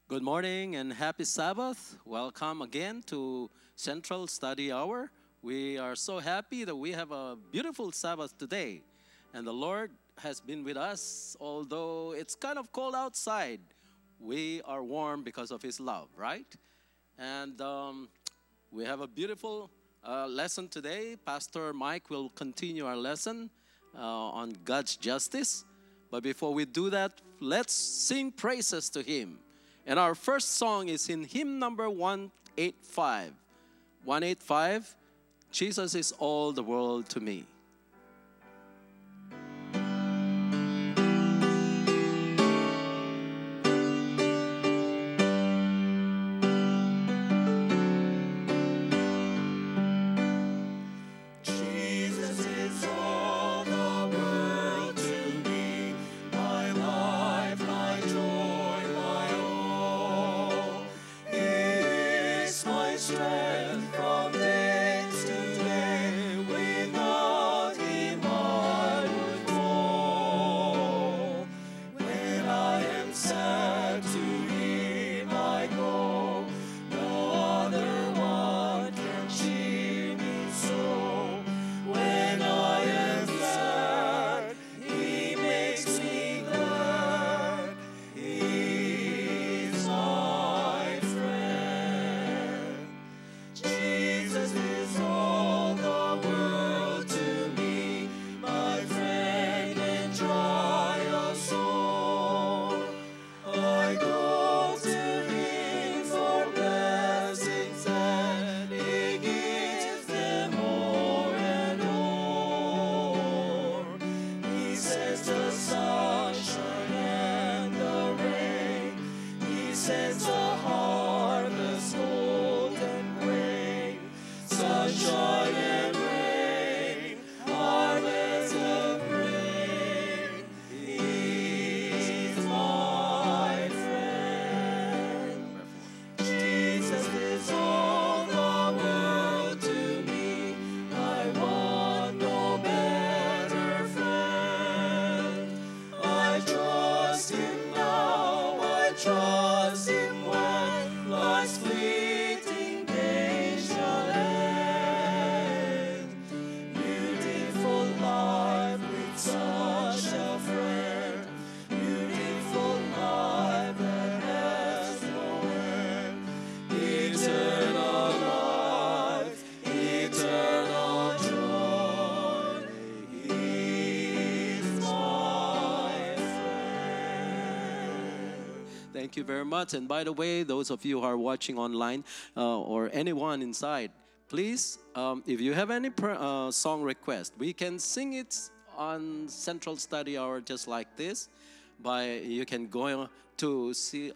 Good morning and happy Sabbath. Welcome again to Central Study Hour. We are so happy that we have a beautiful Sabbath today. And the Lord has been with us, although it's kind of cold outside. We are warm because of His love, right? And we have a beautiful lesson today. Pastor Mike will continue our lesson on God's justice. But before we do that, let's sing praises to Him. And our first song is in hymn number 185. 185, Jesus is all the world to me. Thank you very much. And by the way, those of you who are watching online or anyone inside, please, if you have any song request, we can sing it on Central Study Hour just like this. You can go to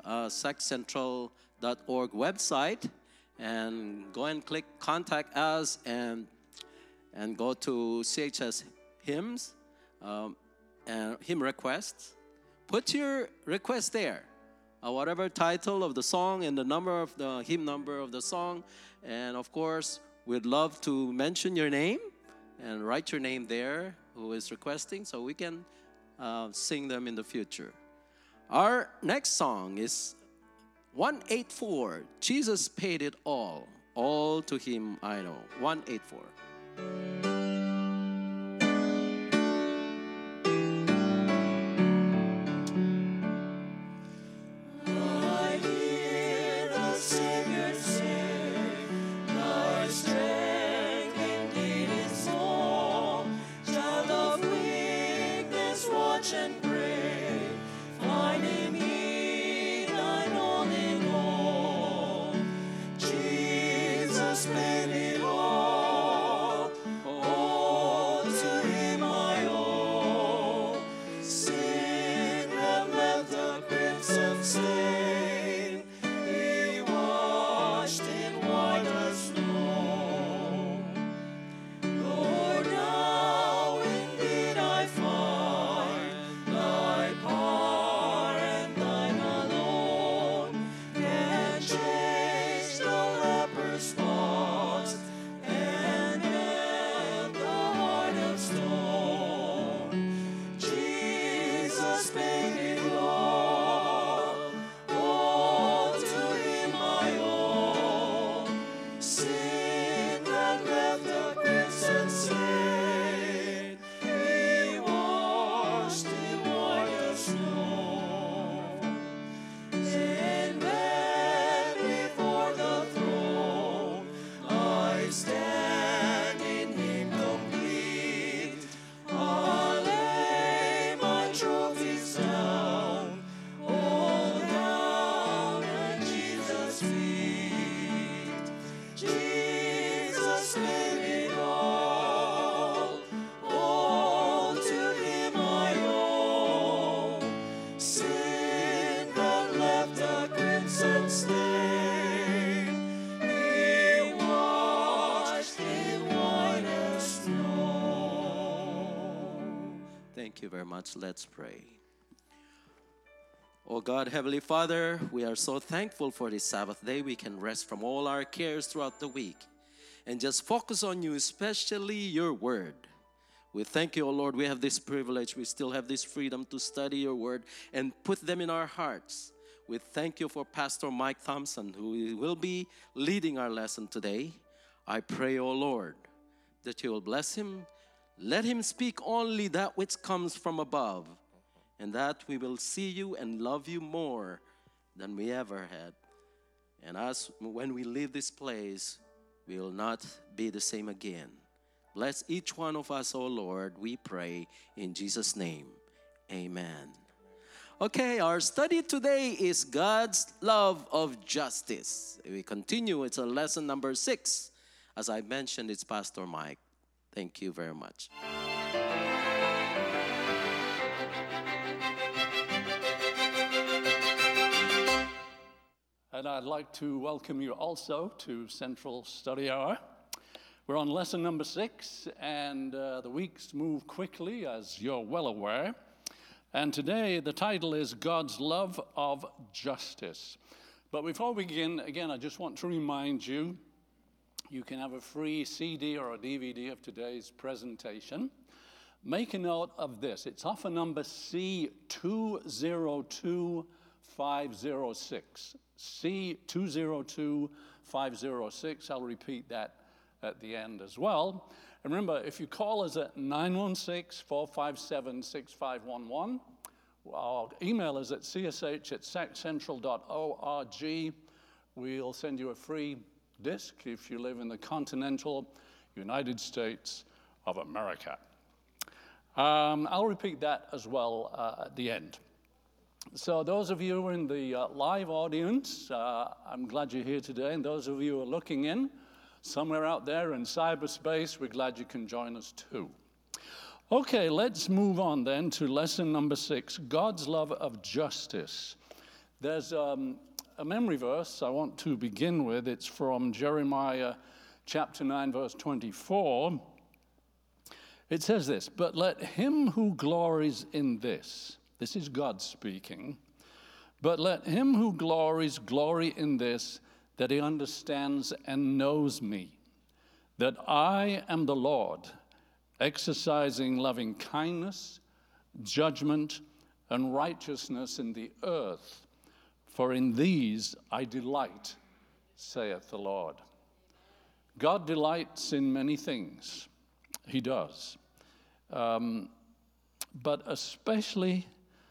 saccentral.org website and go and click Contact Us and go to CHS Hymns and Hymn Requests. Put your request there. Whatever title of the song and the number of the hymn number of the song. And of course, we'd love to mention your name and write your name there who is requesting so we can sing them in the future. Our next song is 184, Jesus paid it all to Him I know. 184. much. Let's pray. Oh God, Heavenly Father, we are so thankful for this Sabbath day. We can rest from all our cares throughout the week and just focus on you, especially your word. We thank you, oh Lord, we have this privilege. We still have this freedom to study your word and put them in our hearts. We thank you for Pastor Mike Thompson, who will be leading our lesson today. I pray, oh Lord, that you will bless him. Let him speak only that which comes from above, and that we will see you and love you more than we ever had. And as when we leave this place, we will not be the same again. Bless each one of us, O Lord, we pray in Jesus' name. Amen. Okay, our study today is God's love of justice. We continue, it's a lesson number 6. As I mentioned, it's Pastor Mike. Thank you very much. And I'd like to welcome you also to Central Study Hour. We're on lesson number 6, and the weeks move quickly, as you're well aware. And today, the title is God's Love of Justice. But before we begin, again, I just want to remind you, you can have a free CD or a DVD of today's presentation. Make a note of this. It's offer number C202506. C202506. I'll repeat that at the end as well. And remember, if you call us at 916-457-6511, our email is at csh@saccentral.org. We'll send you a free disc if you live in the continental United States of America. I'll repeat that as well at the end. So those of you in the live audience, I'm glad you're here today. And those of you who are looking in somewhere out there in cyberspace, we're glad you can join us too. Okay, let's move on then to lesson number 6, God's love of justice. There's a memory verse I want to begin with. It's from Jeremiah chapter 9, verse 24. It says this, "But let him who glories in this," this is God speaking, "but let him who glories glory in this, that he understands and knows me, that I am the Lord, exercising loving kindness, judgment, and righteousness in the earth. For in these I delight, saith the Lord." God delights in many things. He does. But especially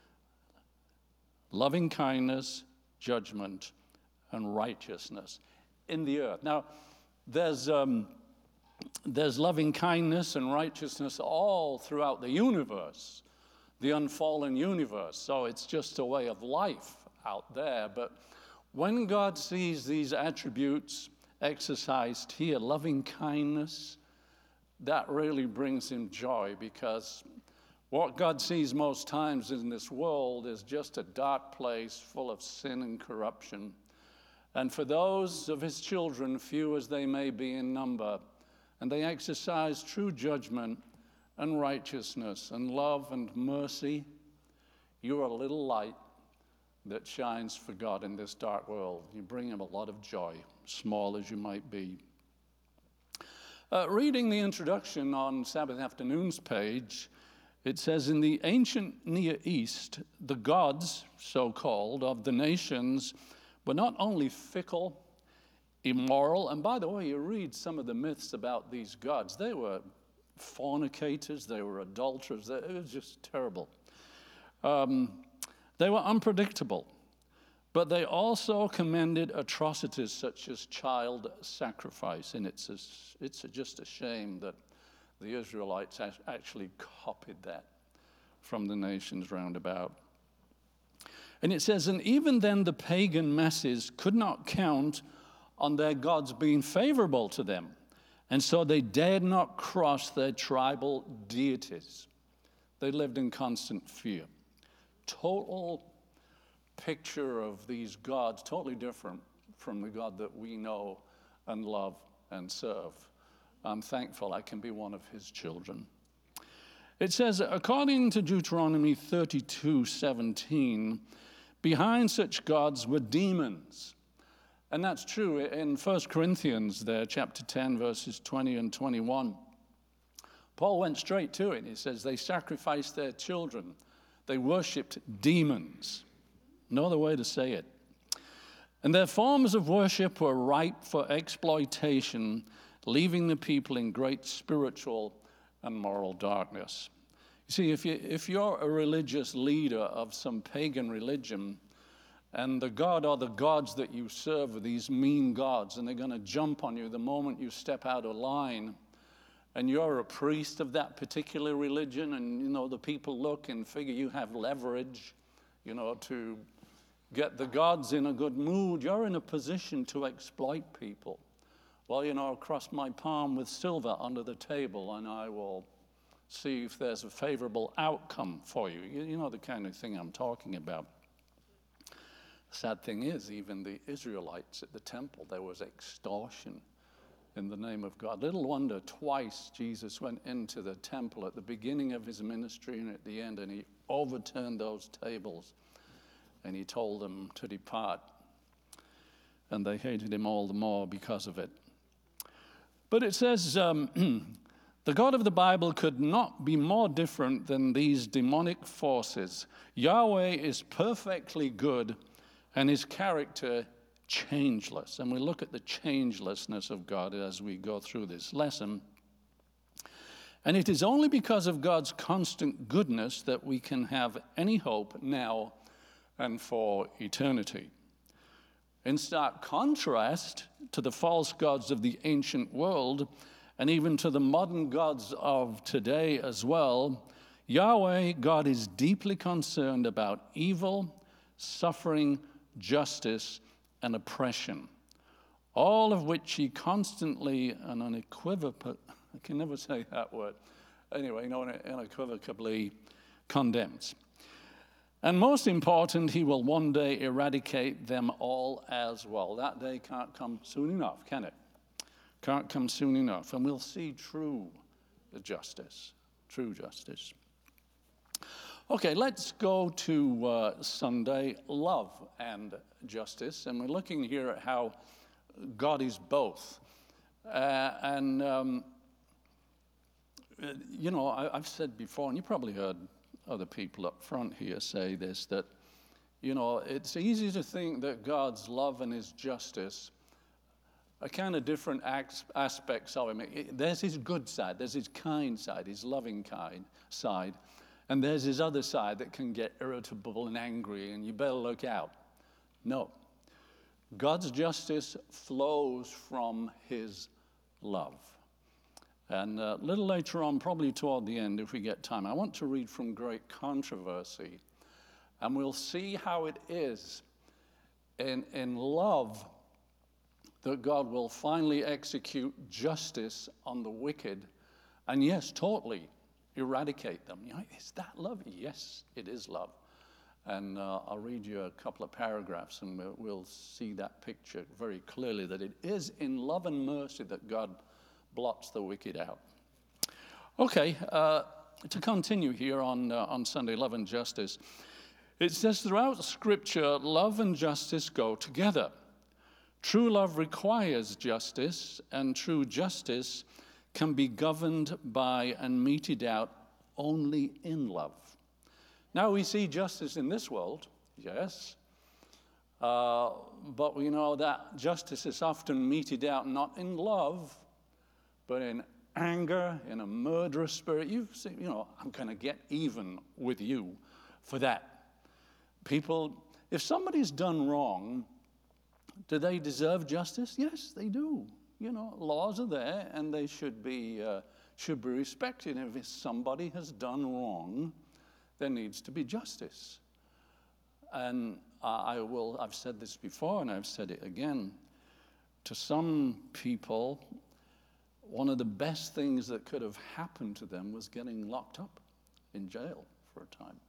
loving kindness, judgment, and righteousness in the earth. Now, there's loving kindness and righteousness all throughout the universe, the unfallen universe. So it's just a way of life out there. But when God sees these attributes exercised here, loving kindness, that really brings him joy, because what God sees most times in this world is just a dark place full of sin and corruption. And for those of his children, few as they may be in number, and they exercise true judgment and righteousness and love and mercy, you're a little light that shines for God in this dark world. You bring him a lot of joy, small as you might be. Reading the introduction on Sabbath afternoon's page, it says, "In the ancient Near East, the gods, so-called, of the nations were not only fickle, immoral," and by the way, you read some of the myths about these gods. They were fornicators, they were adulterers, it was just terrible. They were unpredictable, but they also commended atrocities such as child sacrifice, and it's just a shame that the Israelites actually copied that from the nations round about. And it says, "And even then the pagan masses could not count on their gods being favorable to them, and so they dared not cross their tribal deities." They lived in constant fear. Total picture of these gods, totally different from the God that we know and love and serve. I'm thankful I can be one of his children. It says, according to Deuteronomy 32:17, behind such gods were demons. And that's true in 1 Corinthians there, chapter 10, verses 20 and 21. Paul went straight to it. He says they sacrificed their children. They worshipped demons. No other way to say it. And their forms of worship were ripe for exploitation, leaving the people in great spiritual and moral darkness. You see, if you're a religious leader of some pagan religion, and the god or the gods that you serve are these mean gods, and they're going to jump on you the moment you step out of line, and you're a priest of that particular religion, and, the people look and figure you have leverage, to get the gods in a good mood, you're in a position to exploit people. Well, I'll cross my palm with silver under the table, and I will see if there's a favorable outcome for you. You know the kind of thing I'm talking about. The sad thing is, even the Israelites at the temple, there was extortion in the name of God. Little wonder twice Jesus went into the temple at the beginning of his ministry and at the end, and he overturned those tables, and he told them to depart. And they hated him all the more because of it. But it says, the God of the Bible could not be more different than these demonic forces. Yahweh is perfectly good, and his character changeless. And we look at the changelessness of God as we go through this lesson. And it is only because of God's constant goodness that we can have any hope now and for eternity. In stark contrast to the false gods of the ancient world, and even to the modern gods of today as well, Yahweh, God, is deeply concerned about evil, suffering, justice, and oppression, all of which he constantly and unequivocally, I can never say that word, anyway, unequivocally condemns. And most important, he will one day eradicate them all as well. That day can't come soon enough, can it? Can't come soon enough. And we'll see true justice. Okay, let's go to Sunday, love and justice. And we're looking here at how God is both. I've said before, and you probably heard other people up front here say this, that, it's easy to think that God's love and his justice are kind of different aspects of him. There's his good side, there's his kind side, his loving kind side, and there's his other side that can get irritable and angry, and you better look out. No. God's justice flows from his love. And a little later on, probably toward the end, if we get time, I want to read from Great Controversy, and we'll see how it is in love that God will finally execute justice on the wicked, and yes, totally eradicate them. Is that love? Yes, it is love. And I'll read you a couple of paragraphs, and we'll see that picture very clearly, that it is in love and mercy that God blots the wicked out. Okay, to continue here on Sunday, love and justice. It says throughout Scripture, love and justice go together. True love requires justice, and true justice can be governed by and meted out only in love. Now we see justice in this world, yes, but we know that justice is often meted out not in love, but in anger, in a murderous spirit. You see, I'm going to get even with you for that. People, if somebody's done wrong, do they deserve justice? Yes, they do. Laws are there, and they should be respected. If somebody has done wrong, there needs to be justice. And I've said this before, and I've said it again. To some people, one of the best things that could have happened to them was getting locked up in jail for a time.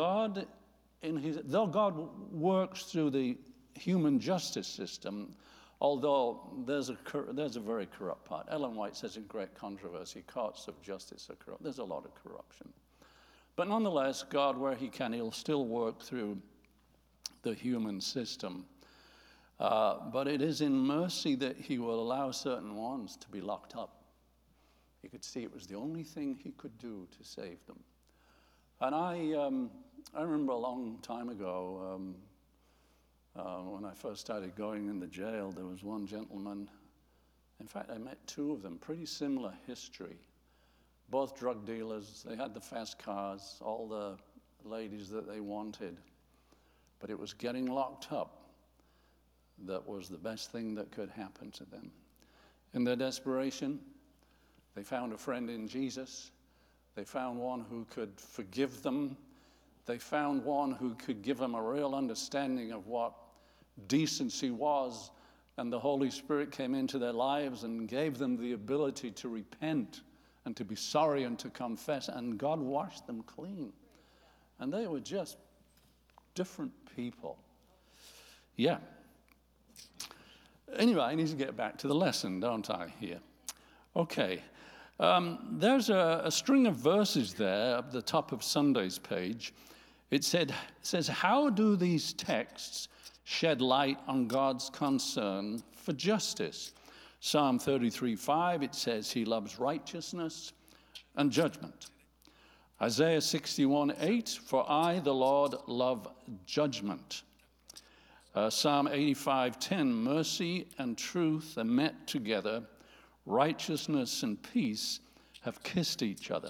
Though God works through the human justice system, Although there's a very corrupt part. Ellen White says in Great Controversy, courts of justice are corrupt. There's a lot of corruption. But nonetheless, God, where he can, he'll still work through the human system. But it is in mercy that he will allow certain ones to be locked up. He could see it was the only thing he could do to save them. And I remember a long time ago, when I first started going in the jail, there was one gentleman. In fact, I met two of them, pretty similar history. Both drug dealers, they had the fast cars, all the ladies that they wanted. But it was getting locked up that was the best thing that could happen to them. In their desperation, they found a friend in Jesus. They found one who could forgive them. They found one who could give them a real understanding of what decency was, and the Holy Spirit came into their lives and gave them the ability to repent and to be sorry and to confess, and God washed them clean. And they were just different people. Yeah. Anyway, I need to get back to the lesson, don't I, here? Okay. There's a string of verses there at the top of Sunday's page. It says, how do these texts shed light on God's concern for justice? Psalm 33:5, it says he loves righteousness and judgment. Isaiah 61:8, for I, the Lord, love judgment. Psalm 85:10, mercy and truth are met together. Righteousness and peace have kissed each other.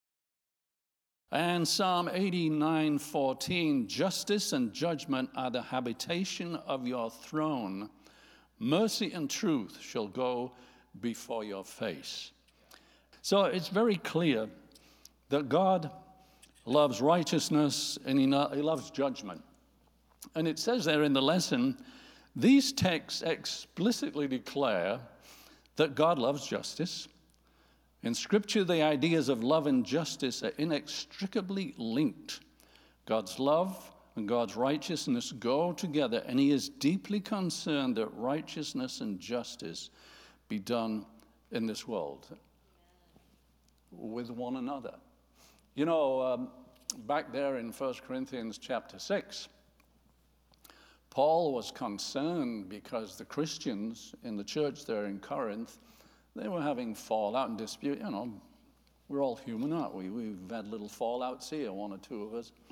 And Psalm 89:14, justice and judgment are the habitation of your throne. Mercy and truth shall go before your face. So it's very clear that God loves righteousness and he loves judgment. And it says there in the lesson, these texts explicitly declare that God loves justice. In Scripture, the ideas of love and justice are inextricably linked. God's love and God's righteousness go together, and he is deeply concerned that righteousness and justice be done in this world with one another. You know, back there in 1 Corinthians chapter 6, Paul was concerned because the Christians in the church there in Corinth, they were having fallout and dispute. You know, we're all human, aren't we? We've had little fallouts here, one or two of us.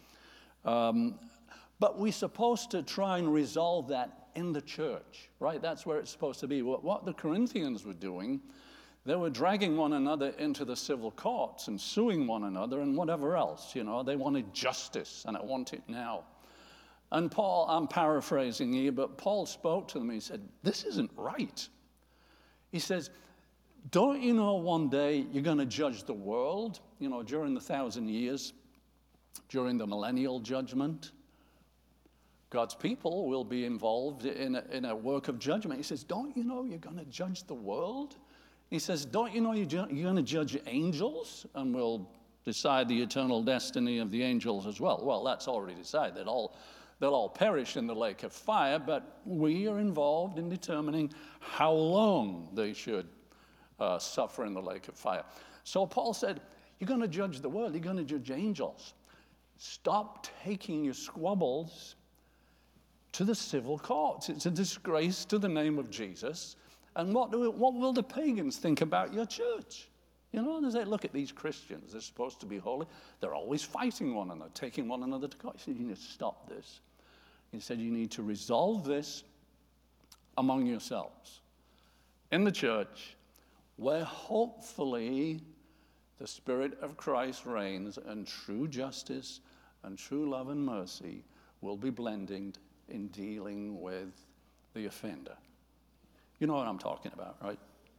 But we're supposed to try and resolve that in the church, right? That's where it's supposed to be. What the Corinthians were doing, they were dragging one another into the civil courts and suing one another and whatever else, you know. They wanted justice, and I want it now. And Paul, I'm paraphrasing here, but Paul spoke to them. He said, this isn't right. He says, don't you know one day you're going to judge the world? You know, during the 1,000 years, during the millennial judgment, God's people will be involved in a work of judgment. He says, don't you know you're going to judge the world? He says, don't you know you're going to judge angels? And we'll decide the eternal destiny of the angels as well. Well, that's already decided. They'll all perish in the lake of fire, but we are involved in determining how long they should suffer in the lake of fire. So Paul said, you're going to judge the world. You're going to judge angels. Stop taking your squabbles to the civil courts. It's a disgrace to the name of Jesus. And what will the pagans think about your church? You know, they say, look at these Christians. They're supposed to be holy. They're always fighting one another, taking one another to court. He said, you need to stop this. He said, you need to resolve this among yourselves in the church, where hopefully the Spirit of Christ reigns and true justice and true love and mercy will be blended in dealing with the offender. You know what I'm talking about, right?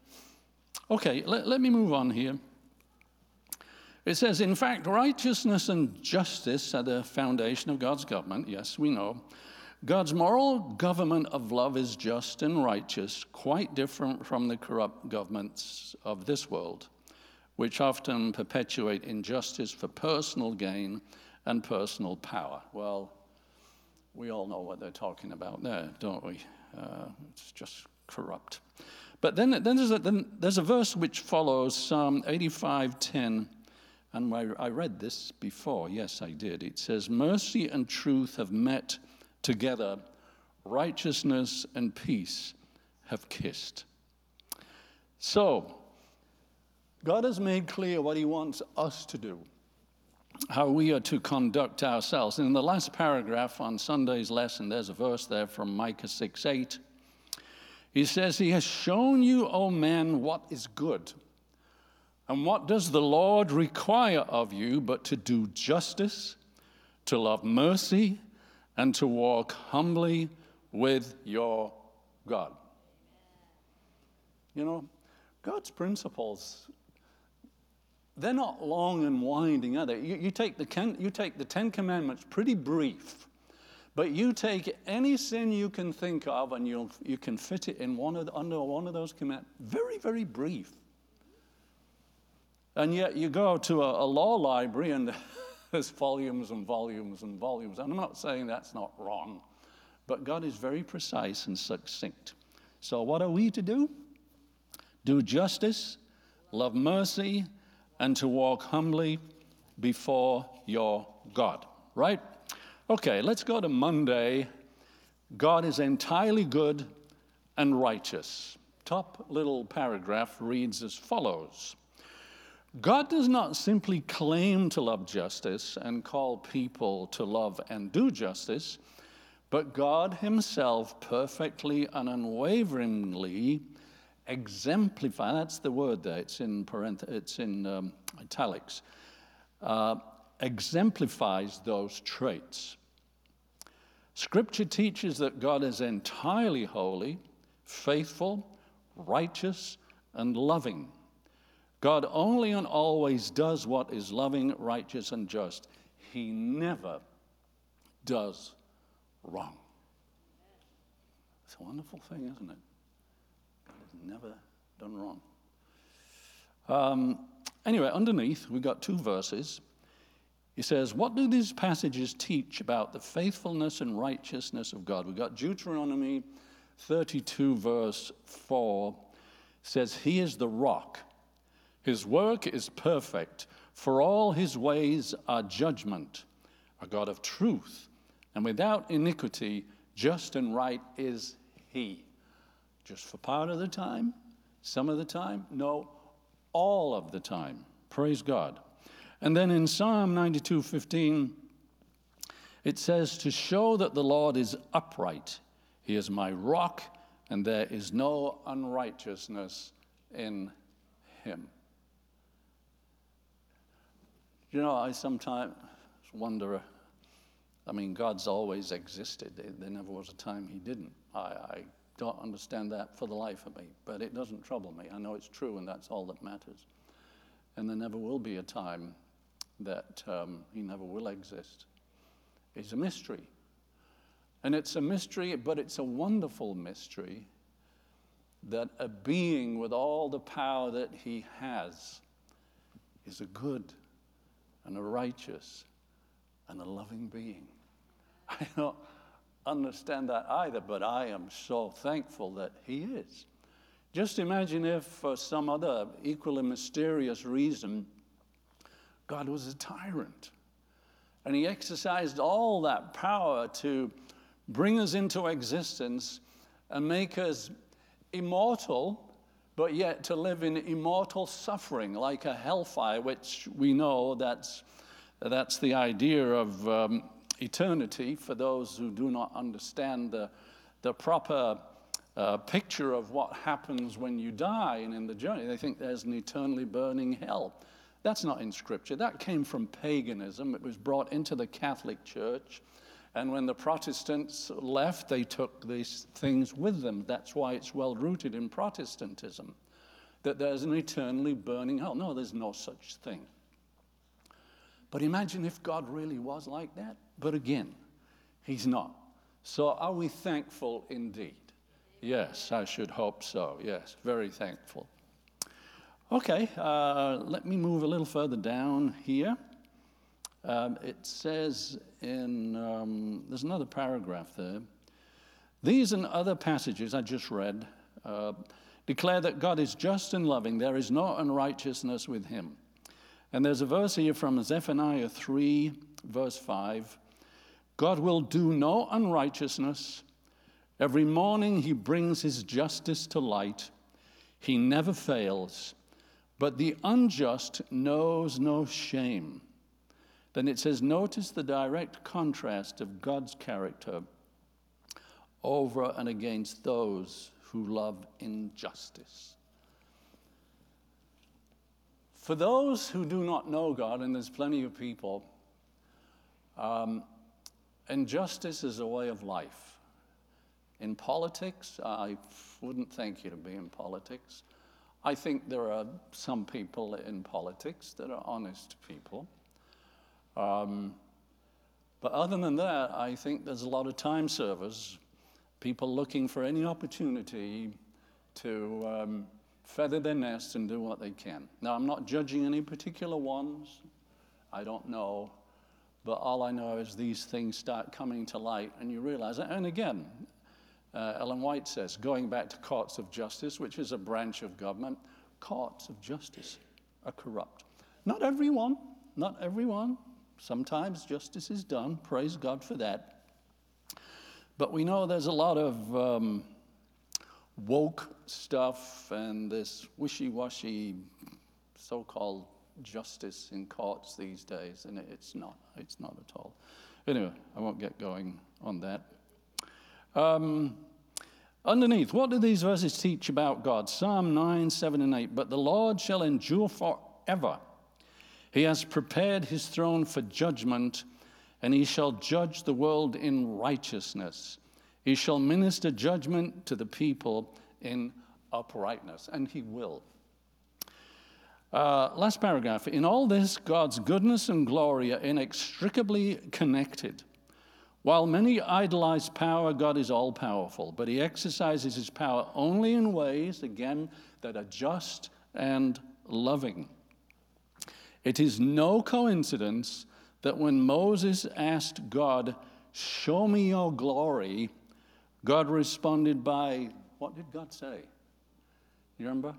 Okay, let me move on here. It says, in fact, righteousness and justice are the foundation of God's government. Yes, we know. God's moral government of love is just and righteous, quite different from the corrupt governments of this world, which often perpetuate injustice for personal gain and personal power. Well, we all know what they're talking about there, don't we? It's just corrupt. But then there's a verse which follows, Psalm 85:10, and I read this before. Yes, I did. It says, mercy and truth have met together, righteousness and peace have kissed. So, God has made clear what he wants us to do, how we are to conduct ourselves. And in the last paragraph on Sunday's lesson, there's a verse there from Micah 6:8. He says, he has shown you, O man, what is good. And what does the Lord require of you but to do justice, to love mercy, and to walk humbly with your God. You know, God's principles, they're not long and winding, are they? You take the Ten Commandments, pretty brief, but you take any sin you can think of and you can fit it in under one of those commandments. Very, very brief. And yet you go to a law library and there's volumes and volumes and volumes. And I'm not saying that's not wrong, but God is very precise and succinct. So what are we to do? Do justice, love mercy, and to walk humbly before your God. Right? Okay, let's go to Monday. God is entirely good and righteous. Top little paragraph reads as follows. God does not simply claim to love justice and call people to love and do justice, but God himself perfectly and unwaveringly exemplify, that's the word there, it's in italics, exemplifies those traits. Scripture teaches that God is entirely holy, faithful, righteous, and loving. God only and always does what is loving, righteous, and just. He never does wrong. It's a wonderful thing, isn't it? God has never done wrong. Anyway, underneath, we've got two verses. He says, what do these passages teach about the faithfulness and righteousness of God? We've got Deuteronomy 32, verse 4. Says, he is the rock. His work is perfect, for all his ways are judgment, a God of truth, and without iniquity, just and right is he. Just for part of the time? Some of the time? No, all of the time. Praise God. And then in Psalm 92:15, it says, to show that the Lord is upright, he is my rock, and there is no unrighteousness in him. You know, I sometimes wonder, I mean, God's always existed. There never was a time he didn't. I don't understand that for the life of me, but it doesn't trouble me. I know it's true, and that's all that matters. And there never will be a time that he never will exist. It's a mystery. And it's a mystery, but it's a wonderful mystery that a being with all the power that he has is a good and a righteous and a loving being. I don't understand that either, but I am so thankful that he is. Just imagine if for some other equally mysterious reason, God was a tyrant. And he exercised all that power to bring us into existence and make us immortal, but yet to live in immortal suffering, like a hellfire, which we know that's the idea of eternity for those who do not understand the proper picture of what happens when you die and in the journey. They think there's an eternally burning hell. That's not in Scripture. That came from paganism. It was brought into the Catholic Church. And when the Protestants left, they took these things with them. That's why it's well rooted in Protestantism, that there's an eternally burning hell. No, there's no such thing. But imagine if God really was like that. But again, he's not. So are we thankful indeed? Yes, I should hope so. Yes, very thankful. Okay, let me move a little further down here. It says in, there's another paragraph there. These and other passages I just read Declare that God is just and loving. There is no unrighteousness with him. And there's a verse here from Zephaniah 3, verse 5. God will do no unrighteousness. Every morning he brings his justice to light. He never fails. But the unjust knows no shame. Then it says, notice the direct contrast of God's character over and against those who love injustice. For those who do not know God, and there's plenty of people, injustice is a way of life. In politics, I wouldn't think you to be in politics. I think there are some people in politics that are honest people. But other than that, I think there's a lot of time servers, people looking for any opportunity to feather their nest and do what they can. Now, I'm not judging any particular ones. I don't know. But all I know is these things start coming to light, and you realize, and again, Ellen White says, going back to courts of justice, which is a branch of government, courts of justice are corrupt. Not everyone, not everyone. Sometimes justice is done. Praise God for that. But we know there's a lot of woke stuff and this wishy-washy so-called justice in courts these days, and it's not at all. Anyway, I won't get going on that. Underneath, what do these verses teach about God? Psalm 9, 7, and 8. But the Lord shall endure forever. He has prepared his throne for judgment, and he shall judge the world in righteousness. He shall minister judgment to the people in uprightness, and he will. Last paragraph. In all this, God's goodness and glory are inextricably connected. While many idolize power, God is all-powerful, but he exercises his power only in ways, again, that are just and loving. It is no coincidence that when Moses asked God, "Show me your glory," God responded by, what did God say? You remember?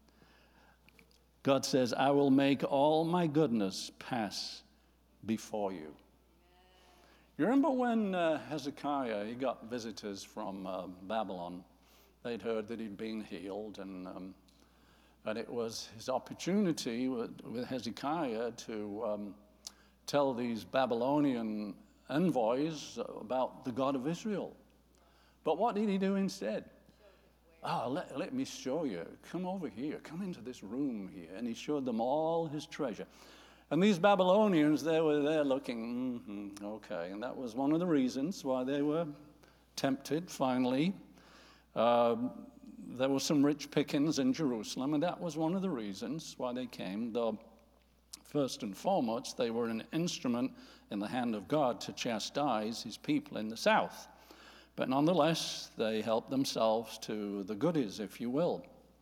God says, "I will make all my goodness pass before you." You remember when Hezekiah, he got visitors from Babylon. They'd heard that he'd been healed, and it was his opportunity with Hezekiah to tell these Babylonian envoys about the God of Israel. But what did he do instead? Let me show you. Come over here. Come into this room here. And he showed them all his treasure. And these Babylonians, they were there looking, okay. And that was one of the reasons why they were tempted, finally. There were some rich pickings in Jerusalem, and that was one of the reasons why they came, though first and foremost, they were an instrument in the hand of God to chastise his people in the south. But nonetheless, they helped themselves to the goodies, if you will.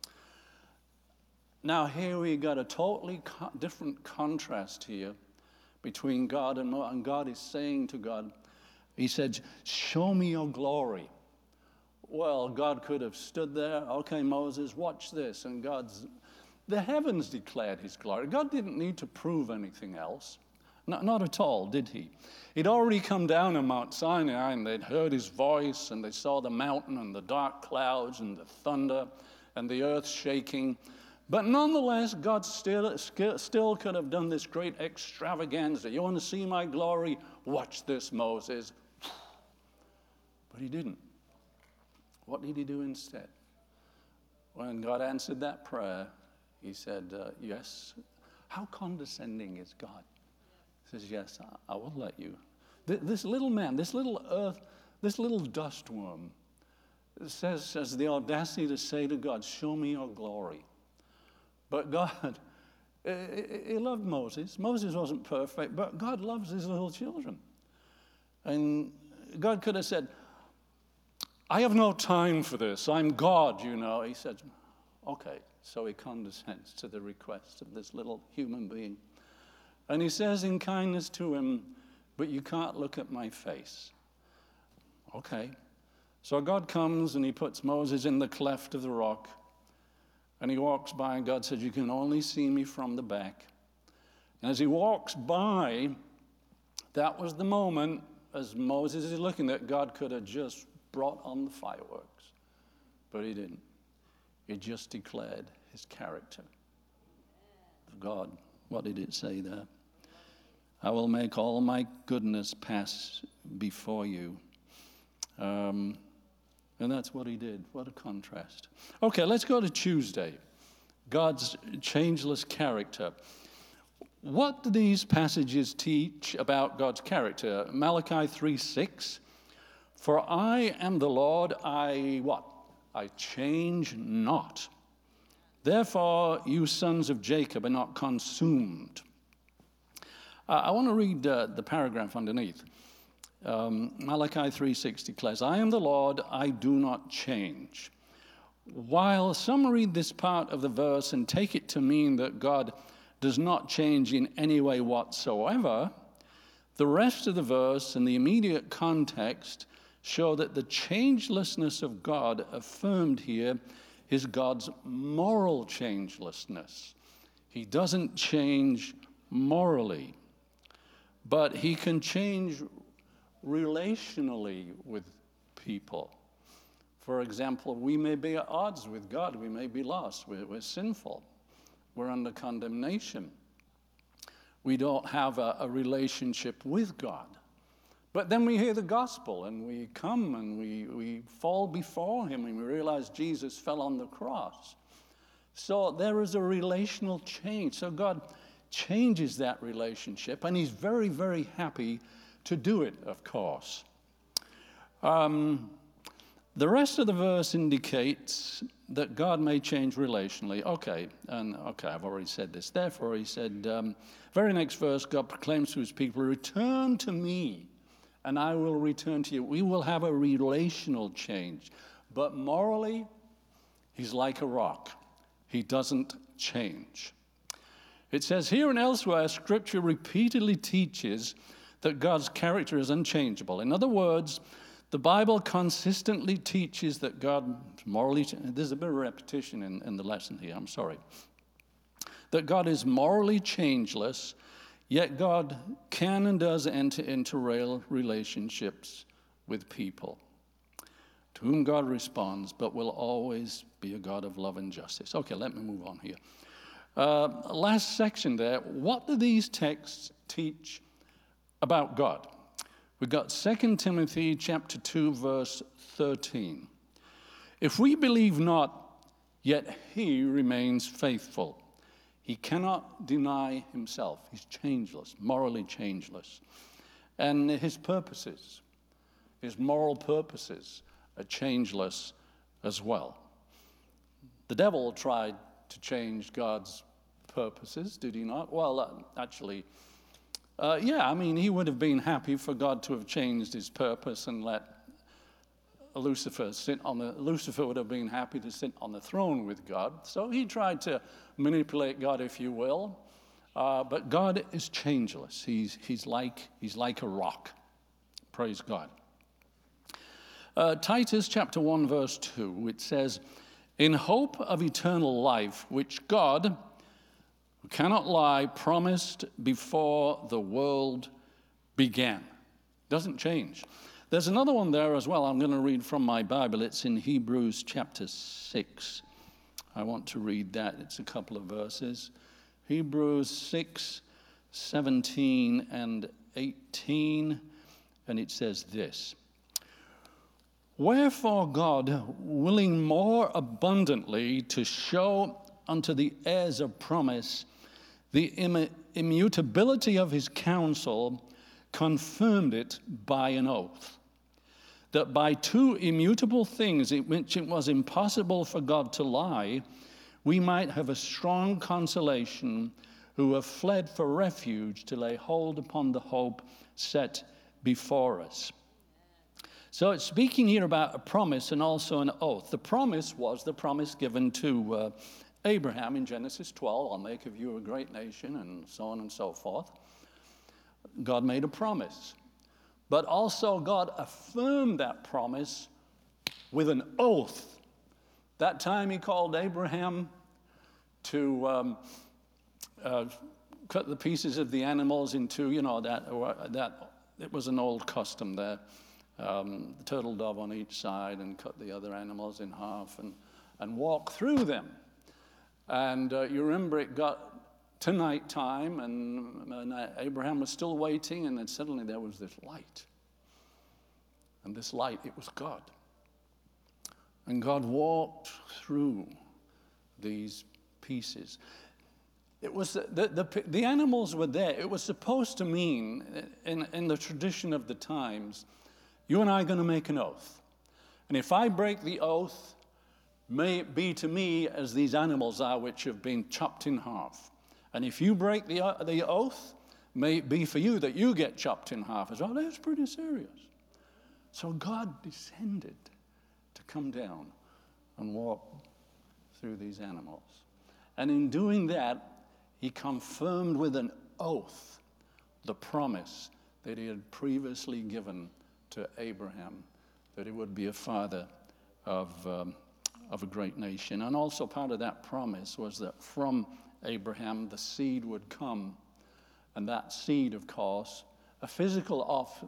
Now here we got a totally different contrast here between God and God is saying to God, he said, "Show me your glory." Well, God could have stood there, okay, Moses, watch this, and the heavens declared his glory. God didn't need to prove anything else. Not at all, did he? He'd already come down on Mount Sinai, and they'd heard his voice, and they saw the mountain and the dark clouds and the thunder and the earth shaking. But nonetheless, God still could have done this great extravaganza. You want to see my glory? Watch this, Moses. But he didn't. What did he do instead? When God answered that prayer, he said, yes. How condescending is God? He says, yes, I will let you. This little man, this little earth, this little dust worm has the audacity to say to God, "Show me your glory." But God, he loved Moses. Moses wasn't perfect, but God loves his little children. And God could have said, "I have no time for this. I'm God, you know." He said, okay. So he condescends to the request of this little human being. And he says in kindness to him, "But you can't look at my face." Okay. So God comes and he puts Moses in the cleft of the rock, and he walks by, and God says, you can only see me from the back. And as he walks by, that was the moment, as Moses is looking, that God could have just brought on the fireworks. But he didn't. He just declared his character of God. What did it say there? I will make all my goodness pass before you. And that's what he did. What a contrast. Okay, let's go to Tuesday. God's changeless character. What do these passages teach about God's character? Malachi 3:6. For I am the Lord, I what? I change not. Therefore, you sons of Jacob are not consumed. I want to read the paragraph underneath. Malachi 3:6 declares, I am the Lord, I do not change. While some read this part of the verse and take it to mean that God does not change in any way whatsoever, the rest of the verse and the immediate context show that the changelessness of God affirmed here is God's moral changelessness. He doesn't change morally, but he can change relationally with people. For example, we may be at odds with God. We may be lost. We're sinful. We're under condemnation. We don't have a relationship with God. But then we hear the gospel and we come and we fall before him and we realize Jesus fell on the cross. So there is a relational change. So God changes that relationship, and he's very, very happy to do it, of course. The rest of the verse indicates that God may change relationally. Okay, I've already said this. Therefore, he said, very next verse, God proclaims to his people, return to me, and I will return to you. We will have a relational change. But morally, he's like a rock. He doesn't change. It says here and elsewhere, Scripture repeatedly teaches that God's character is unchangeable. In other words, the Bible consistently teaches that God morally, there's a bit of repetition in the lesson here, I'm sorry, that God is morally changeless, yet God can and does enter into real relationships with people, to whom God responds, but will always be a God of love and justice. Okay, let me move on here. Last section there, what do these texts teach about God? We've got 2 Timothy chapter 2, verse 13. If we believe not, yet he remains faithful. He cannot deny himself. He's changeless, morally changeless. And his purposes, his moral purposes, are changeless as well. The devil tried to change God's purposes, did he not? Well, he would have been happy for God to have changed his purpose and let Lucifer Lucifer would have been happy to sit on the throne with God. So he tried to manipulate God, if you will. But God is changeless. He's like a rock. Praise God. Titus chapter 1, verse 2, it says, in hope of eternal life, which God, who cannot lie, promised before the world began. Doesn't change. There's another one there as well. I'm going to read from my Bible. It's in Hebrews chapter 6. I want to read that. It's a couple of verses. Hebrews 6, 17 and 18. And it says this. Wherefore God, willing more abundantly to show unto the heirs of promise the immutability of his counsel, confirmed it by an oath, that by two immutable things in which it was impossible for God to lie, we might have a strong consolation who have fled for refuge to lay hold upon the hope set before us. So it's speaking here about a promise and also an oath. The promise was the promise given to Abraham in Genesis 12, I'll make of you a great nation, and so on and so forth. God made a promise. But also God affirmed that promise with an oath. That time he called Abraham to cut the pieces of the animals into, that it was an old custom there. The turtle dove on each side, and cut the other animals in half and walk through them. And you remember it got to night time, and Abraham was still waiting, and then suddenly there was this light. And this light, it was God. And God walked through these pieces. It was the animals were there. It was supposed to mean, in the tradition of the times, you and I are going to make an oath. And if I break the oath, may it be to me as these animals are which have been chopped in half. And if you break the oath, may it be for you that you get chopped in half as well. That's pretty serious. So God descended to come down and walk through these animals. And in doing that, he confirmed with an oath the promise that he had previously given to Abraham, that he would be a father of a great nation. And also part of that promise was that from Abraham the seed would come, and that seed, of course, a physical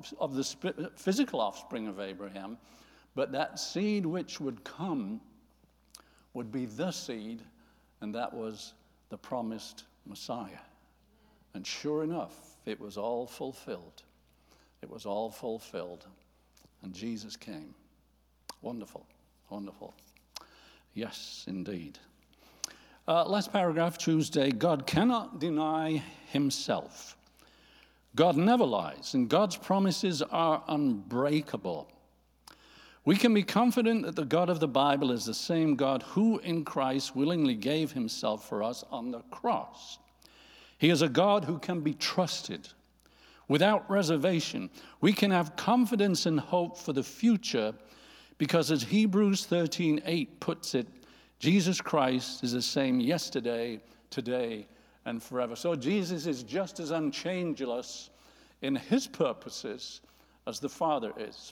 offspring of Abraham, but that seed which would come would be the seed, and that was the promised Messiah. And sure enough, it was all fulfilled. It was all fulfilled. And Jesus came. Wonderful, wonderful. Yes, indeed. Last paragraph, Tuesday. God cannot deny himself. God never lies, and God's promises are unbreakable. We can be confident that the God of the Bible is the same God who in Christ willingly gave himself for us on the cross. He is a God who can be trusted. Without reservation, we can have confidence and hope for the future because, as Hebrews 13:8 puts it, Jesus Christ is the same yesterday, today, and forever. So Jesus is just as unchangeless in his purposes as the Father is.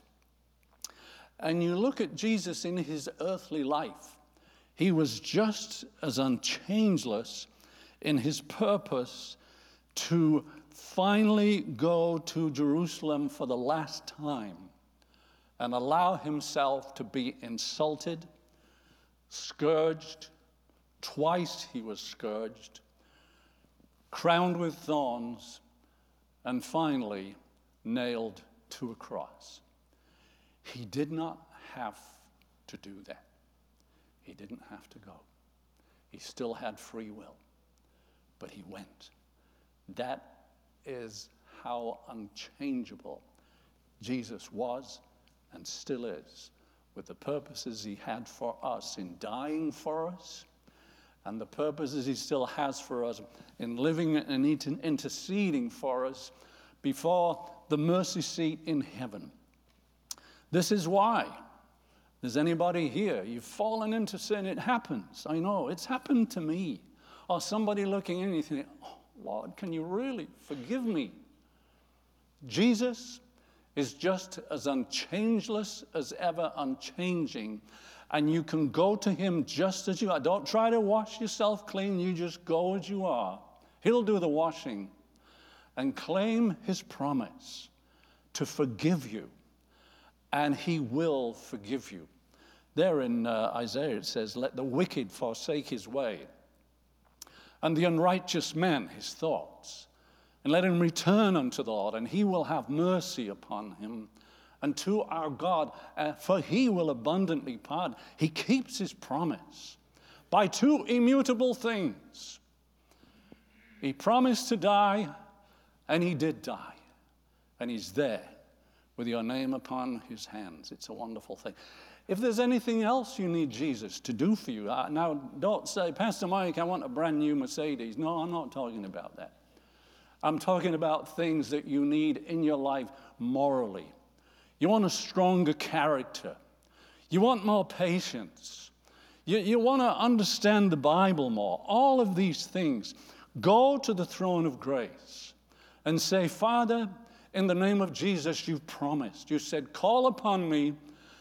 And you look at Jesus in his earthly life, he was just as unchangeless in his purpose to finally go to Jerusalem for the last time and allow himself to be insulted, scourged. Twice he was scourged, crowned with thorns, and finally nailed to a cross. He did not have to do that. He didn't have to go. He still had free will, but he went. That is how unchangeable Jesus was and still is, with the purposes he had for us in dying for us, and the purposes he still has for us in living and interceding for us before the mercy seat in heaven. This is why. There's anybody here, you've fallen into sin, it happens. I know, it's happened to me. Or somebody looking in and you think, oh, Lord, can you really forgive me? Jesus is just as unchangeless as ever unchanging. And you can go to him just as you are. Don't try to wash yourself clean. You just go as you are. He'll do the washing. And claim his promise to forgive you. And he will forgive you. There in Isaiah it says, let the wicked forsake his way, and the unrighteous man his thoughts. And let him return unto the Lord, and he will have mercy upon him. And to our God, for he will abundantly pardon. He keeps his promise by two immutable things. He promised to die, and he did die. And he's there with your name upon his hands. It's a wonderful thing. If there's anything else you need Jesus to do for you, now don't say, Pastor Mike, I want a brand new Mercedes. No, I'm not talking about that. I'm talking about things that you need in your life morally. You want a stronger character. You want more patience. You want to understand the Bible more. All of these things. Go to the throne of grace and say, Father, in the name of Jesus, you've promised. You said, call upon me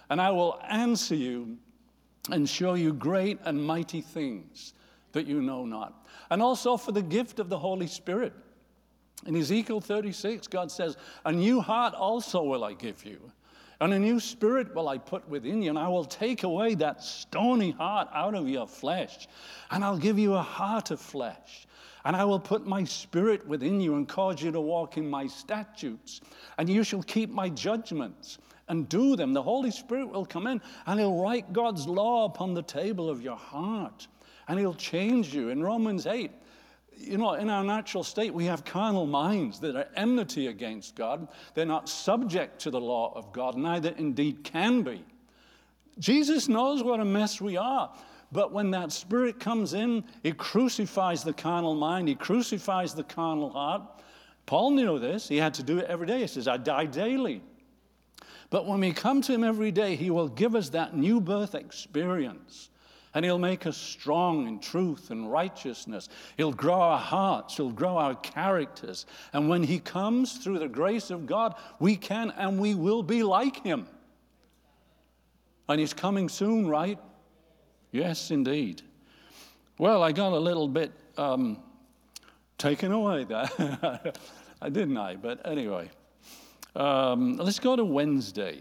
and I will answer you and show you great and mighty things that you know not. And also for the gift of the Holy Spirit. In Ezekiel 36, God says, a new heart also will I give you, and a new spirit will I put within you, and I will take away that stony heart out of your flesh, and I'll give you a heart of flesh. And I will put my spirit within you and cause you to walk in my statutes, and you shall keep my judgments and do them. The Holy Spirit will come in, and he'll write God's law upon the table of your heart, and he'll change you. In Romans 8, in our natural state, we have carnal minds that are enmity against God. They're not subject to the law of God, neither indeed can be. Jesus knows what a mess we are. But when that Spirit comes in, he crucifies the carnal mind. He crucifies the carnal heart. Paul knew this. He had to do it every day. He says, I die daily. But when we come to him every day, he will give us that new birth experience. And he'll make us strong in truth and righteousness. He'll grow our hearts. He'll grow our characters. And when he comes through the grace of God, we can and we will be like him. And he's coming soon, right? Yes, indeed. Well, I got a little bit taken away there, didn't I? But anyway, let's go to Wednesday.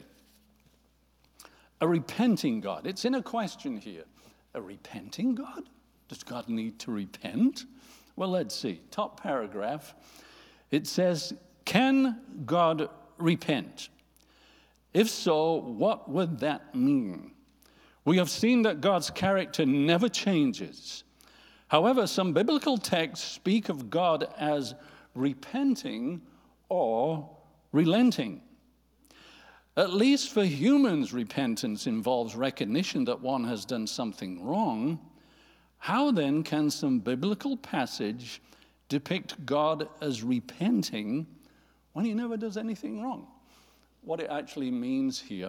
A repenting God. It's in a question here. A repenting God? Does God need to repent? Well, let's see. Top paragraph. It says, can God repent? If so, what would that mean? We have seen that God's character never changes. However, some biblical texts speak of God as repenting or relenting. At least for humans, repentance involves recognition that one has done something wrong. How then can some biblical passage depict God as repenting when he never does anything wrong? What it actually means here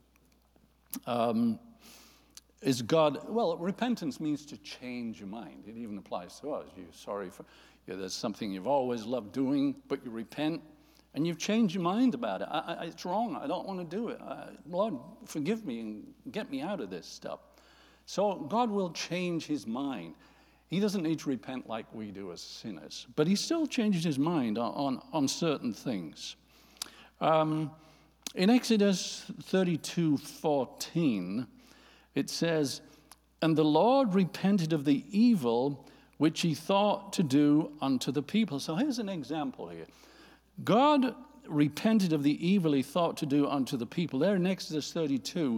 is God, well, repentance means to change your mind. It even applies to us. You're sorry for, there's something you've always loved doing, but you repent, and you've changed your mind about it. It's wrong. I don't want to do it. Lord, forgive me and get me out of this stuff. So God will change his mind. He doesn't need to repent like we do as sinners, but he still changes his mind on certain things. In Exodus 32:14, it says, and the Lord repented of the evil which he thought to do unto the people. So here's an example here. God repented of the evil he thought to do unto the people. There in Exodus 32,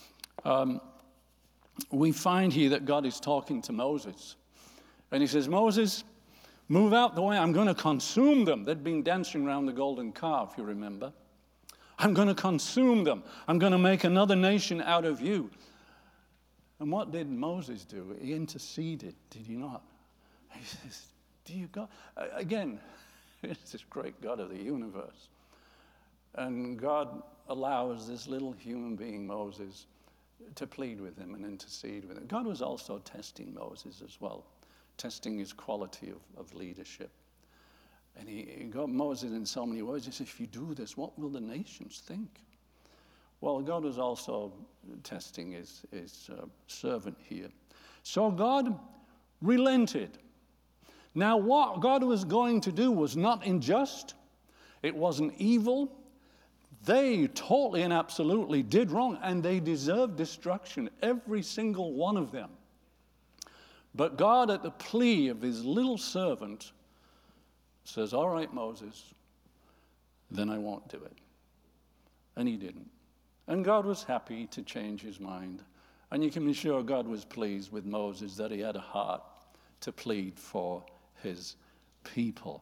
we find here that God is talking to Moses. And he says, Moses, move out the way. I'm going to consume them. They'd been dancing around the golden calf, you remember. I'm going to consume them. I'm going to make another nation out of you. And what did Moses do? He interceded, did he not? He says, do you God? Again, it's this great God of the universe. And God allows this little human being, Moses, to plead with him and intercede with him. God was also testing Moses as well, testing his quality of leadership. And he got Moses in so many ways. He said, if you do this, what will the nations think? Well, God was also testing his servant here. So God relented. Now, what God was going to do was not unjust. It wasn't evil. They totally and absolutely did wrong, and they deserved destruction, every single one of them. But God, at the plea of his little servant, says, all right, Moses, then I won't do it. And he didn't. And God was happy to change his mind. And you can be sure God was pleased with Moses that he had a heart to plead for his people.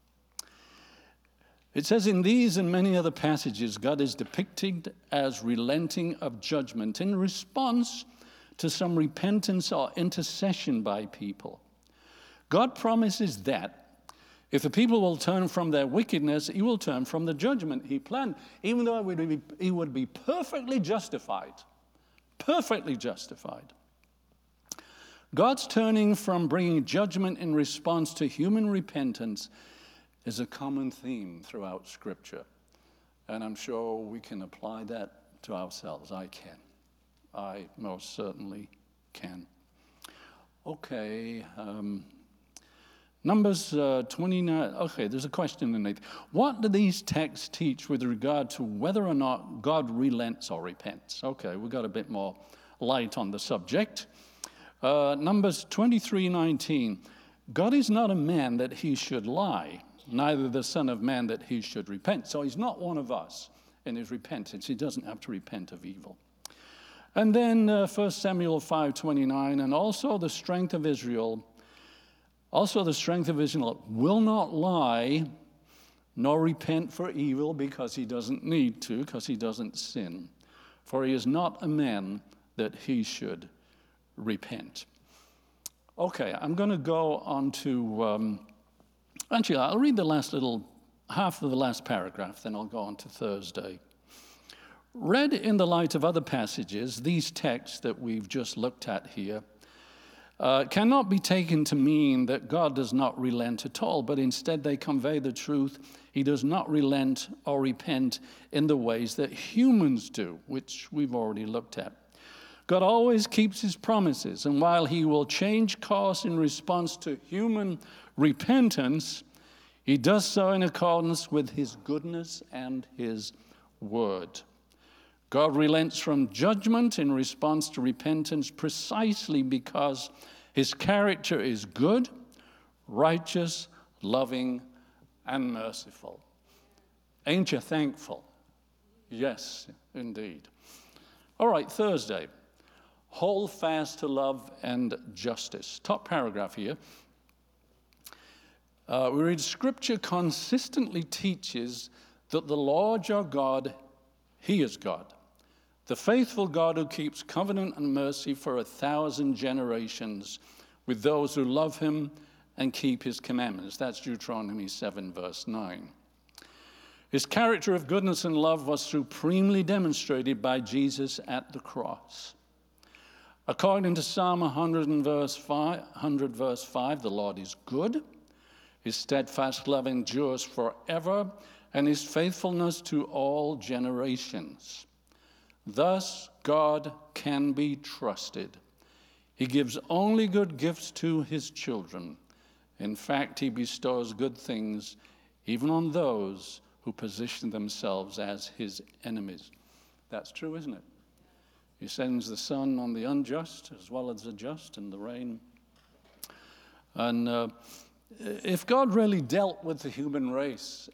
It says in these and many other passages, God is depicted as relenting of judgment in response to some repentance or intercession by people. God promises that if the people will turn from their wickedness, he will turn from the judgment he planned, even though he would be perfectly justified. Perfectly justified. God's turning from bringing judgment in response to human repentance is a common theme throughout Scripture. And I'm sure we can apply that to ourselves. I can. I most certainly can. Okay. Numbers 29. Okay, there's a question in it. What do these texts teach with regard to whether or not God relents or repents? Okay, we got a bit more light on the subject. Numbers 23:19. God is not a man that he should lie, neither the Son of Man that he should repent. So he's not one of us in his repentance. He doesn't have to repent of evil. And then 1 Samuel 5:29, and also the strength of Israel will not lie nor repent for evil, because he doesn't need to, because he doesn't sin. For he is not a man that he should repent. Okay, I'm going to go on to, actually, I'll read the last little half of the last paragraph, then I'll go on to Thursday. Read in the light of other passages, these texts that we've just looked at here cannot be taken to mean that God does not relent at all, but instead they convey the truth. He does not relent or repent in the ways that humans do, which we've already looked at. God always keeps his promises, and while he will change course in response to human repentance, he does so in accordance with his goodness and his word. God relents from judgment in response to repentance precisely because his character is good, righteous, loving, and merciful. Ain't you thankful? Yes, indeed. All right, Thursday. Hold fast to love and justice. Top paragraph here. We read, Scripture consistently teaches that the Lord your God, he is God, the faithful God who keeps covenant and mercy for 1,000 generations with those who love him and keep his commandments. That's Deuteronomy 7, verse 9. His character of goodness and love was supremely demonstrated by Jesus at the cross. According to Psalm 100, verse 5, the Lord is good, his steadfast love endures forever, and his faithfulness to all generations. Thus, God can be trusted. He gives only good gifts to his children. In fact, he bestows good things even on those who position themselves as his enemies. That's true, isn't it? He sends the sun on the unjust as well as the just, and the rain. And if God really dealt with the human race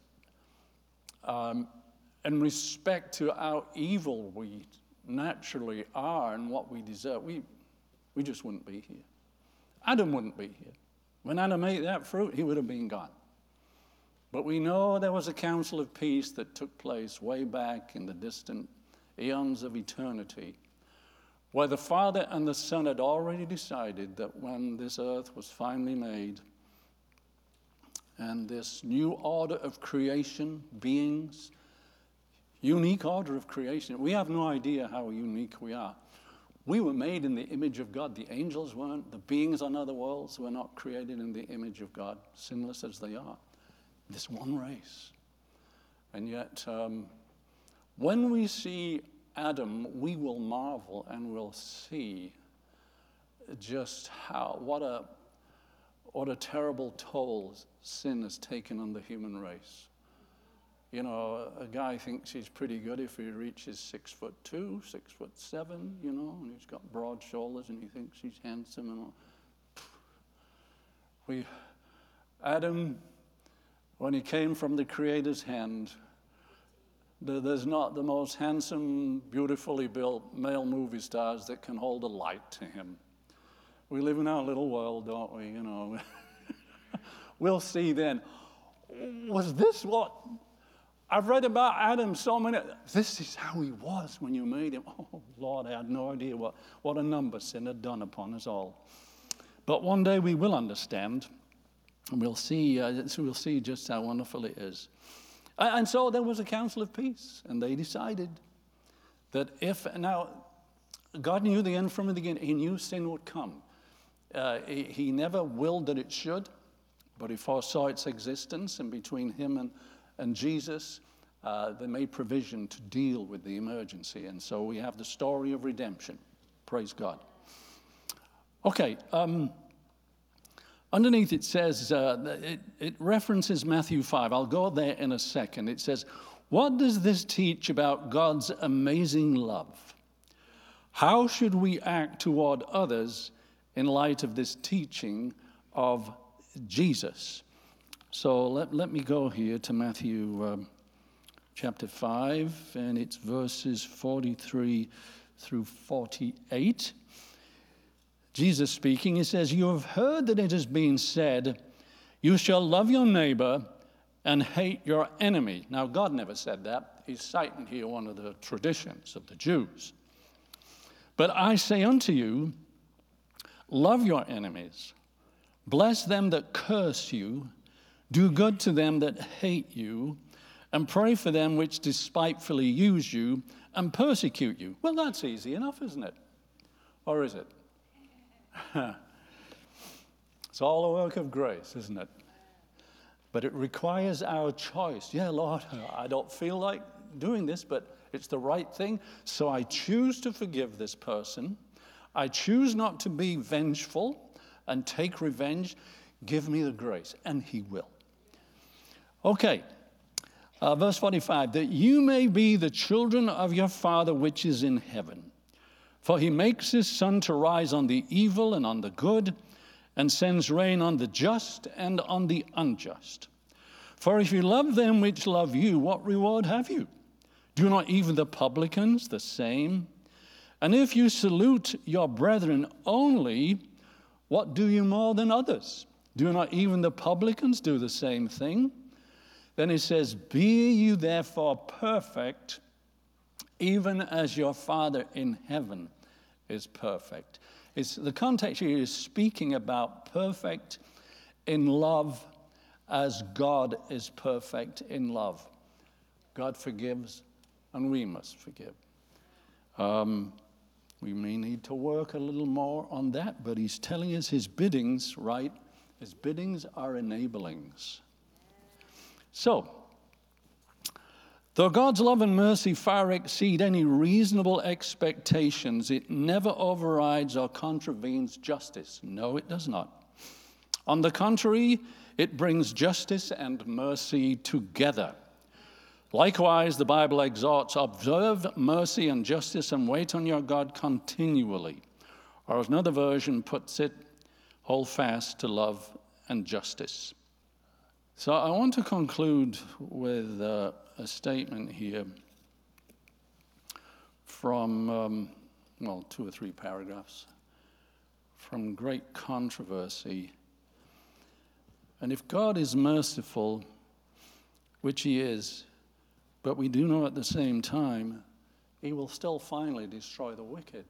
in respect to how evil we naturally are and what we deserve, we just wouldn't be here. Adam wouldn't be here. When Adam ate that fruit, he would have been gone. But we know there was a council of peace that took place way back in the distant eons of eternity, where the Father and the Son had already decided that when this earth was finally made and this new order of creation, beings, unique order of creation, we have no idea how unique we are. We were made in the image of God. The angels weren't. The beings on other worlds were not created in the image of God, sinless as they are. This one race. And yet, when we see Adam, we will marvel and we'll see just what a terrible toll sin has taken on the human race. You know, a guy thinks he's pretty good if he reaches 6'2", 6'7", you know, and he's got broad shoulders and he thinks he's handsome and all. Adam, when he came from the Creator's hand, there's not the most handsome, beautifully built male movie stars that can hold a light to him. We live in our little world, don't we? You know, we'll see then. Was this what I've read about Adam so many? This is how he was when you made him. Oh Lord, I had no idea what a number sin had done upon us all. But one day we will understand, and we'll see just how wonderful it is. And so there was a council of peace, and they decided that now, God knew the end from the beginning. He knew sin would come. He never willed that it should, but he foresaw its existence, and between him and Jesus, they made provision to deal with the emergency. And so we have the story of redemption. Praise God. Okay, underneath it says, it references Matthew 5. I'll go there in a second. It says, what does this teach about God's amazing love? How should we act toward others in light of this teaching of Jesus? So let me go here to Matthew chapter 5, and it's verses 43 through 48. Jesus speaking, he says, you have heard that it has been said, you shall love your neighbor and hate your enemy. Now, God never said that. He's citing here one of the traditions of the Jews. But I say unto you, love your enemies, bless them that curse you, do good to them that hate you, and pray for them which despitefully use you and persecute you. Well, that's easy enough, isn't it? Or is it? It's all a work of grace, isn't it? But it requires our choice. Yeah, Lord, I don't feel like doing this, but it's the right thing. So I choose to forgive this person. I choose not to be vengeful and take revenge. Give me the grace, and he will. Okay, verse 45, that you may be the children of your Father which is in heaven. For he makes his sun to rise on the evil and on the good, and sends rain on the just and on the unjust. For if you love them which love you, what reward have you? Do not even the publicans the same? And if you salute your brethren only, what do you more than others? Do not even the publicans do the same thing? Then it says, be you therefore perfect, even as your Father in heaven is perfect. The context here is speaking about perfect in love as God is perfect in love. God forgives, and we must forgive. We may need to work a little more on that, but he's telling us his biddings, right? His biddings are enablings. So, though God's love and mercy far exceed any reasonable expectations, it never overrides or contravenes justice. No, it does not. On the contrary, it brings justice and mercy together. Likewise, the Bible exhorts, observe mercy and justice and wait on your God continually. Or as another version puts it, hold fast to love and justice. So I want to conclude with a statement here from, 2 or 3 paragraphs from Great Controversy. And if God is merciful, which he is, but we do know at the same time, he will still finally destroy the wicked.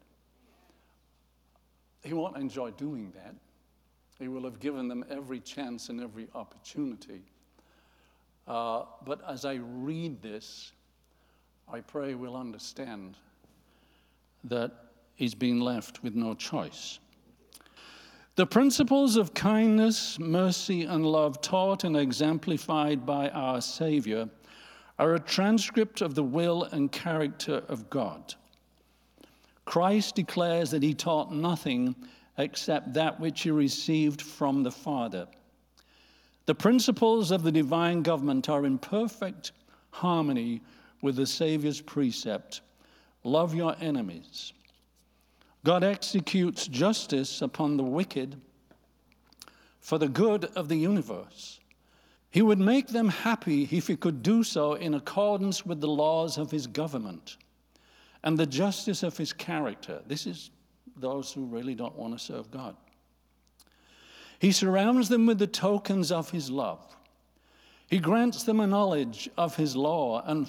He won't enjoy doing that. He will have given them every chance and every opportunity. But as I read this, I pray we'll understand that he's been left with no choice. The principles of kindness, mercy, and love taught and exemplified by our Savior are a transcript of the will and character of God. Christ declares that he taught nothing except that which he received from the Father. The principles of the divine government are in perfect harmony with the Savior's precept, love your enemies. God executes justice upon the wicked for the good of the universe. He would make them happy if he could do so in accordance with the laws of his government and the justice of his character. This is those who really don't want to serve God. He surrounds them with the tokens of his love. He grants them a knowledge of his law and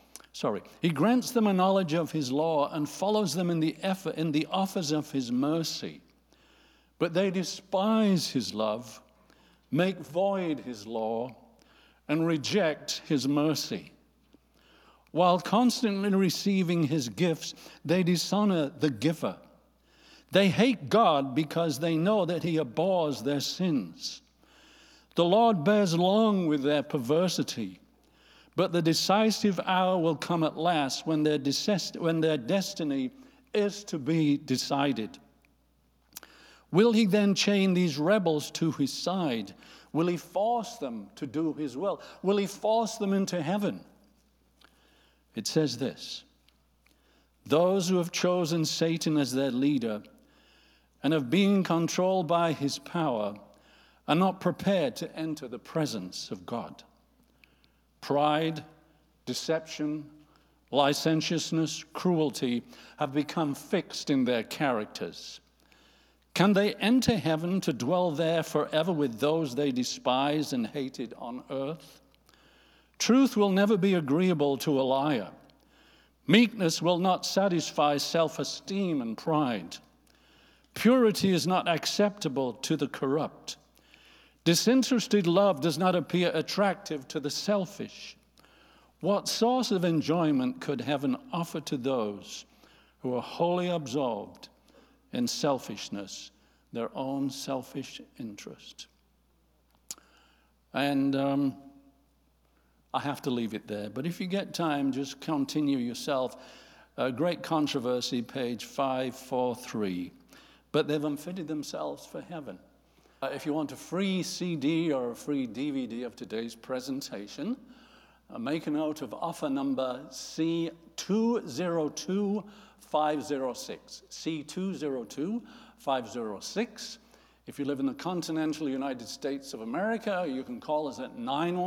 follows them in the offers of his mercy. But they despise his love, make void his law, and reject his mercy. While constantly receiving his gifts, they dishonor the giver. They hate God because they know that he abhors their sins. The Lord bears long with their perversity, But the decisive hour will come at last when their destiny is to be decided. Will he then chain these rebels to his side? Will he force them to do his will? Will he force them into heaven? It says this: those who have chosen Satan as their leader and have been controlled by his power are not prepared to enter the presence of God. Pride, deception, licentiousness, cruelty have become fixed in their characters. Can they enter heaven to dwell there forever with those they despise and hated on earth? Truth will never be agreeable to a liar. Meekness will not satisfy self-esteem and pride. Purity is not acceptable to the corrupt. Disinterested love does not appear attractive to the selfish. What source of enjoyment could heaven offer to those who are wholly absorbed in selfishness, their own selfish interest? And I have to leave it there, but if you get time, just continue yourself. Great Controversy, page 543. But they've unfitted themselves for heaven. If you want a free CD or a free DVD of today's presentation, make a note of offer number C202506. C202506. If you live in the continental United States of America, you can call us at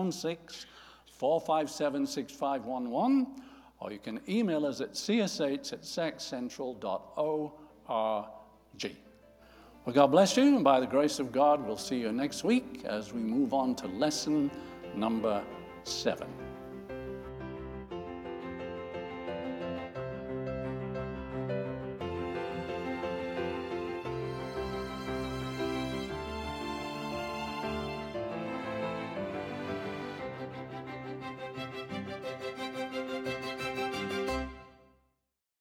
916-457-6511, or you can email us at csh@sacscentral.org. Well, God bless you, and by the grace of God, we'll see you next week as we move on to lesson number 7.